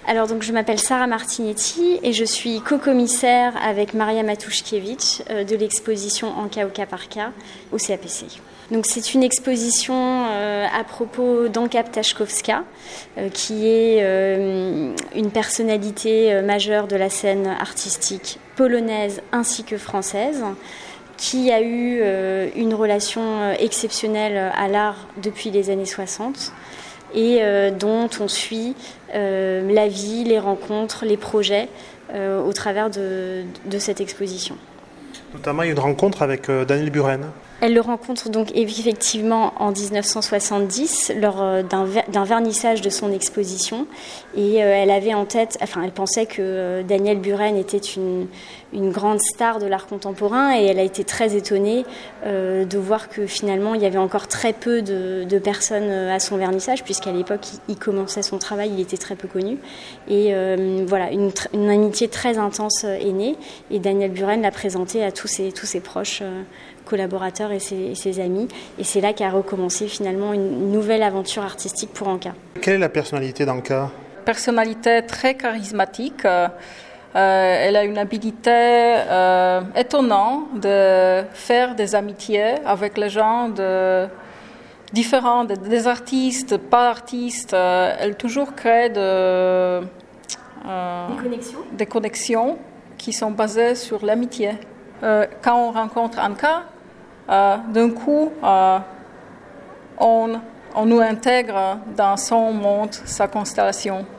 Alors donc je m'appelle Sarah Martinetti et je suis co-commissaire avec Maria Matuszkiewicz de l'exposition Anka au cas par cas au CAPC. Donc c'est une exposition à propos d'Anka Ptaszkowska, qui est une personnalité majeure de la scène artistique polonaise ainsi que française, qui a eu une relation exceptionnelle à l'art depuis les années 60 et dont on suit la vie, les rencontres, les projets au travers de cette exposition. Notamment, il y a une rencontre avec Daniel Buren. Elle le rencontre donc effectivement en 1970 lors d'un vernissage de son exposition et elle avait en tête, elle pensait que Daniel Buren était une grande star de l'art contemporain et elle a été très étonnée de voir que finalement il y avait encore très peu de personnes à son vernissage puisqu'à l'époque il commençait son travail, il était très peu connu et voilà une amitié très intense est née et Daniel Buren l'a présenté à tous ses proches collaborateurs et ses amis. Et c'est là qu'a recommencé finalement une nouvelle aventure artistique pour Anka. Quelle est la personnalité d'Anka ? Personnalité très charismatique. Elle a une habilité étonnante de faire des amitiés avec les gens différents, des artistes, pas artistes. Elle toujours crée des connexions qui sont basées sur l'amitié. Quand on rencontre Anka, d'un coup, on nous intègre dans son monde, sa constellation.